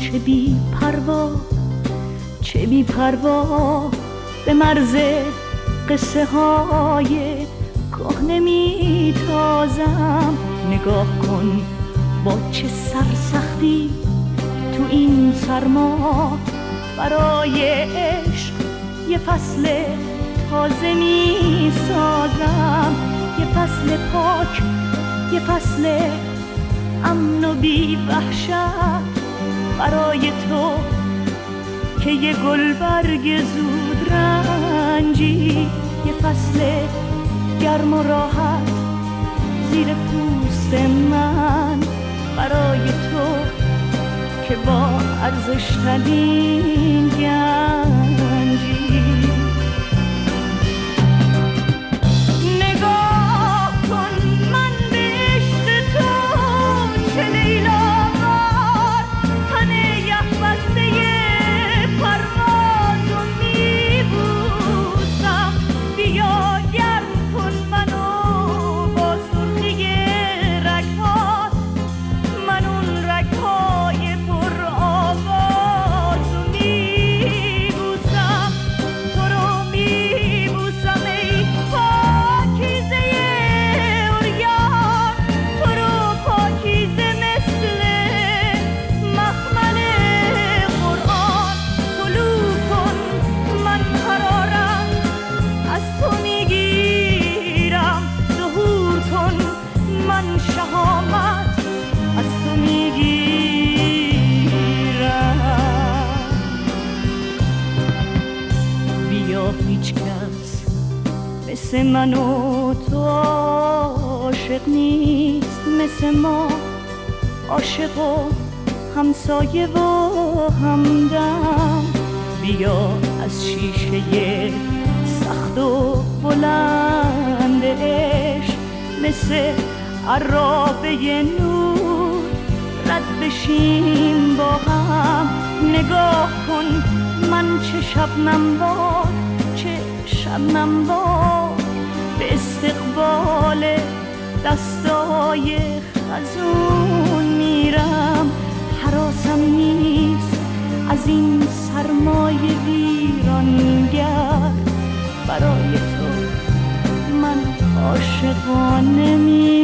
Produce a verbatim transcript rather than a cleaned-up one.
چه بی پروا چه بی پروا به مرز قصه های کهنه می تازم. نگاه کن با چه سرسختی تو این سرما برای عشق یه فصل تازه می سازم. یه فصل پاک، یه فصل امن و بی وحشت برای تو که یه گلبرگ زود رنجی. یه فصل گرم و راحت زیر پوست من برای تو که با ارزش‌ترین گنجی. نگاه کن من به عشق تو چه لیلاوار تن یخ بسته پرواز و میبوسم. بیا گرم کن منو با سرخی رگ‌هات، من اون رگ‌های پر آواز و میبوسم. تو رو میبوسم ای پاکیزه عریان، تو رو پاکیزه مثل مخمل قرآن. طلوع کن من قرارم از تو میگیرم، ظهور کن من شهامت از تو میگیرم. بیا هیچ کس مثل من و تو عاشق نیست، مثل ما عاشق و همسایه و همدم. بیا از شیشه سخت و بلند عشق مثل عرابه نور رد بشیم با هم. نگاه کن من چه شبنم بار چه شبنم بار به استقبال دستای خزون میرم. حراسم نیست از این سرمای ویرانگر، برای تو من عاشقانه می